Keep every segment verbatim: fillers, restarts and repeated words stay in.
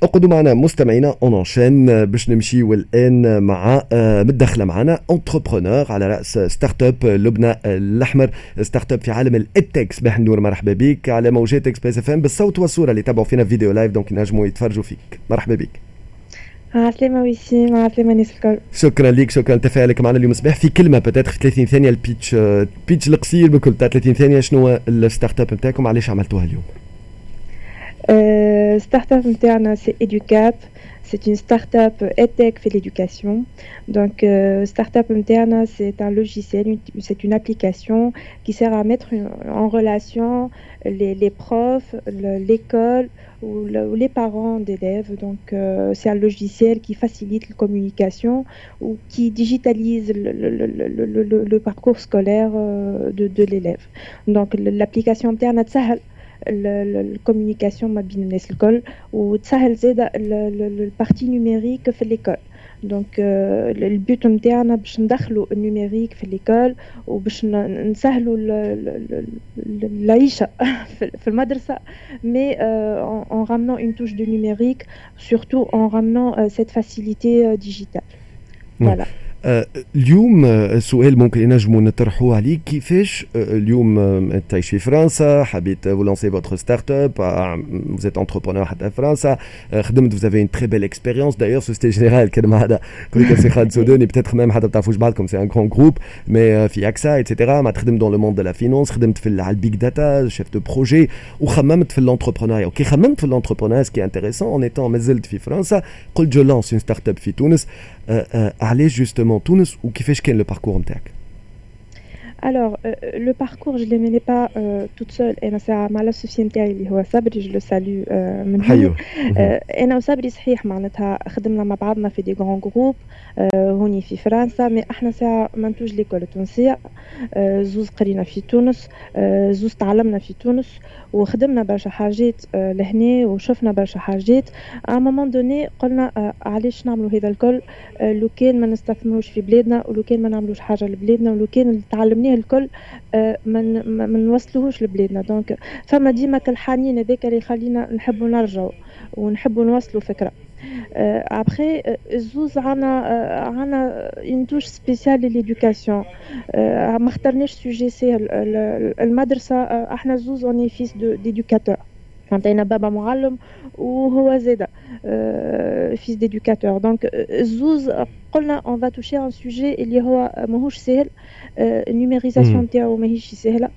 اقعدوا معنا مستمعينا اون انشين باش نمشيو الان مع متدخله معنا انتربرونور على راس ستارت اب لبنى الاحمر، ستارت اب في عالم الادتك. صباح النور، مرحبا بك على موجات اكسبريس اف ام بالصوت والصوره اللي تابعوا فينا فيديو لايف دونك ينجموا يتفرجوا فيك. مرحبا بك. عسلامة ويسي، مع عسلامة الناس الكل. شكرا لك، شكرا تفاعلك معنا اليوم صباح. في كلمه بتاتر في ثلاثين ثانيه البيتش البيتش القصير بكل تاع ثلاثين ثانيه، شنو هو الستارت اب نتاعكم، علاش عملتوها اليوم؟ Euh, start-up interne, c'est EduCap. C'est une start-up EdTech fait l'éducation. Donc, euh, start-up interne, c'est un logiciel, c'est une application qui sert à mettre une, en relation les, les profs, le, l'école ou, le, ou les parents d'élèves. Donc, euh, c'est un logiciel qui facilite la communication ou qui digitalise le, le, le, le, le, le parcours scolaire de, de l'élève. Donc, l'application interne, ça الكوميونيكاسيون ما بين الناس الكل وتسهل زاده البارتي نيميريك في ليكول. دونك البيوت نتاعنا باش ندخلوا النيميريك في ليكول وباش نسهلوا العيشه في المدرسه، مي en ramenant une touche de numérique, surtout en ramenant cette facilité digitale. Voilà. اليوم السؤال ممكن ينجموا نطرحوه عليك، كيفاش اليوم تعيش في فرنسا، حبيت vous lancez votre start-up, vous êtes entrepreneur حتى في فرنسا، خدمت vous avez une très belle expérience d'ailleurs Société Générale كان هذا كل سي خالد سوداني peut-être même حتى بتعرفوش بعضكم c'est un grand groupe mais في اكسا ايتترا. ما تخدم dans le monde de la finance، خدمت في على البيج داتا شيف دو بروجي وخممت في الانتربرونيا. وكي خممت في الانتربرونيا سكي انتريسون en étant مازلت في فرنسا قلت جو لانس une start-up في تونس. علاش justement تونس وكيفاش كان لو باركور نتاعك؟ Alors, euh, le parcours, je ne l'ai mené pas euh, toute seule. Et c'est à la société اللي هو صبري, je le salue euh, من هنا. أنا وصبري صحيح معناتها خدمنا مع بعضنا في دي غران جروب هوني في فرنسا، مي احنا ساعة منتوج ليكول التونسية، زوز قرينا في تونس، زوز تعلمنا في تونس وخدمنا برشا حاجات لهنا وشفنا برشا حاجات. à un moment donné قلنا علاش نعملوا هذا الكل لو كان ما نستثمروش في بلادنا ولو كان ما نعملوش حاجة لبلادنا ولو كان اللي تعلمناه الكل من ما نوصلوهوش لبلادنا. دونك فما ديما كالحنين هذاك اللي يخلينا نحبوا نرجعوا ونحبوا نوصلوا فكرة. ابخي زوز عنا عنا اون توش سبيسيال للإدوكاسيون، ما اخترناش سوجي سهل. المدرسة احنا زوز اوني فيس ديدوكاتور، عندنا بابا معلم وهو زاده فيس ديدوكاتور. دونك زوز قلنا اون فا توشي ان سوجي اللي هو ماهوش سهل، النيميريزاسيون نتاعو ماهيش سهله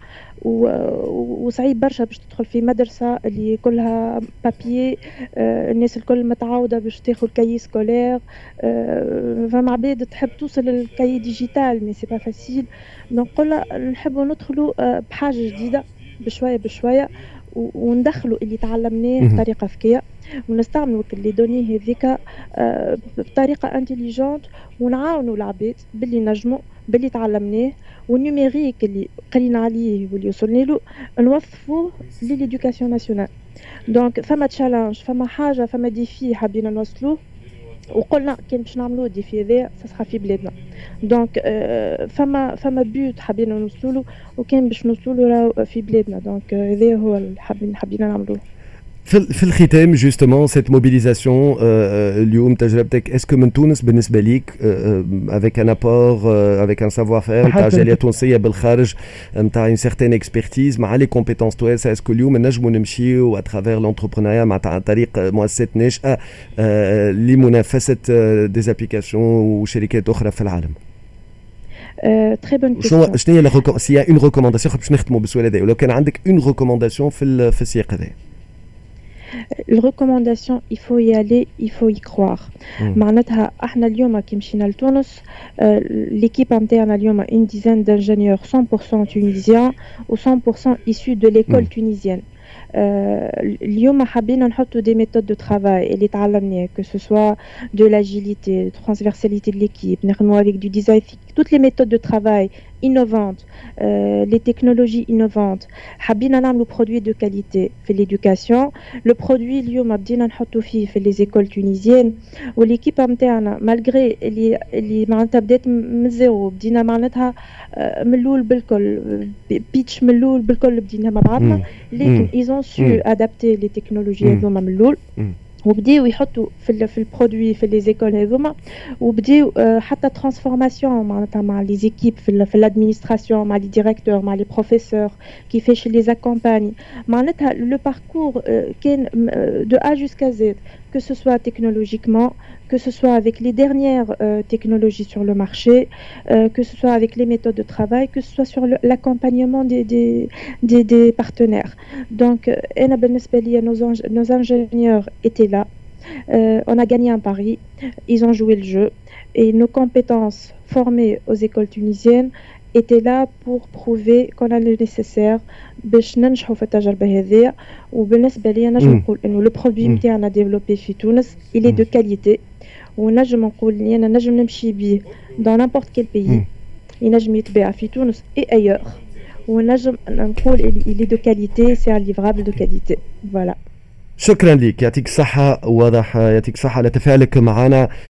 وصعيب برشا باش تدخل في مدرسه اللي كلها بابيي، الناس الكل متعوده باش تاخذ كاي سكولير، فما عباد تحب توصل للكاي ديجيتال مي سي با فاسيل. دونك قلنا نحبوا ندخلوا بحاجه جديده بشويه بشويه وندخلوا اللي تعلمناه بطريقه ذكيه ونستعملوا لي دوني هذيك بطريقه انتيليجنت ونعاونوا العباد باللي نجموا باللي تعلمناه والنيميريك اللي قرينا عليه واللي وصلنا له نوظفوه للإدوكاسيون ناسيونال. دونك فما تشالنج، فما حاجه، فما ديفي حابين نوصلوه وقلنا كان باش نعملوا ديفي هذا ساسخا في بلادنا. دونك فما فما بيوت حابين نوصلوا له وكان باش نوصلوا له في بلادنا. دونك هذا هو اللي حابين حابين نعملوه. في الختام جوستومون سيت موبيليزاسيون اليوم تجربتك اسكو من تونس بالنسبه ليك افيك ان ابور افيك ان سافوار فير نتاع جاليه تونسيه بالخارج نتاع اون سيغتين اكسبرتيز مع لي كومبيتونس توانسه، اسكو اليوم نجموا نمشيو اترافير لونتربرونيا مع طريق مؤسسات ناشئه لمنافسه دي ابليكاسيون وشركات اخرى في العالم؟ تري بون كيسيون. شنو هي لا سي اون ريكومونداسيون باش نختموا بالسؤال هذا، ولو كان عندك اون ريكومونداسيون في في السياق هذا؟ La recommandation, il faut y aller, il faut y croire. معناتها احنا اليوم كي مشينا لتونس l'équipe interne اليوم une dizaine d'ingénieurs cent pour cent tunisiens ou cent pour cent issus de l'école tunisienne. اليوم حابين نحطوا des méthodes de travail اللي تعلمناه que ce soit de l'agilité, de transversalité de l'équipe, نخدموا avec du design, toutes les méthodes de travail innovantes, euh, les technologies innovantes. حابين نعملوا produits de qualité في l'éducation. Le produit اليوم بدينا نحطوا فيه في les écoles tunisiennes والéquipe نتاعنا malgré اللي اللي معناتها بدات من الزيرو، بدينا معناتها من الاول بالكل بيتش من الاول بالكل بدينا مع بعضنا، لكن ils ont su adapter les technologies هذوما من الاول وبداو يحطوا في ال في البرودوي في لي زيكول هذوما وبداو حتى ترانسفورماسيون معناتها مع لي زيكيب في ال في الادمينستراسيون مع لي ديريكتور مع لي بروفيسور كيفاش لي زاكومباني معناتها لو باركور كان دو ا جوسكا زد que ce soit technologiquement, que ce soit avec les dernières euh, technologies sur le marché, euh, que ce soit avec les méthodes de travail, que ce soit sur le, l'accompagnement des, des, des, des partenaires. Donc, euh, nos, nos ingénieurs étaient là. Euh, on a gagné un pari, ils ont joué le jeu et nos compétences formées aux écoles tunisiennes étaient là pour prouver qu'on a le nécessaire باش ننجحوا في التجربة هذه وبالنسبة لي نجم نقول إنه لو برودوي نتاعنا ديفلوبي في تونس il est de qualité ونجم نقول لي أنا نجم نمشي بيه dans n'importe quel pays ينجم يتباع في تونس et ailleurs ونجم نقول il est de qualité c'est un livrable de qualité voilà. شكرا لك يعطيك الصحة واضح يعطيك الصحة على تفاعلك معنا.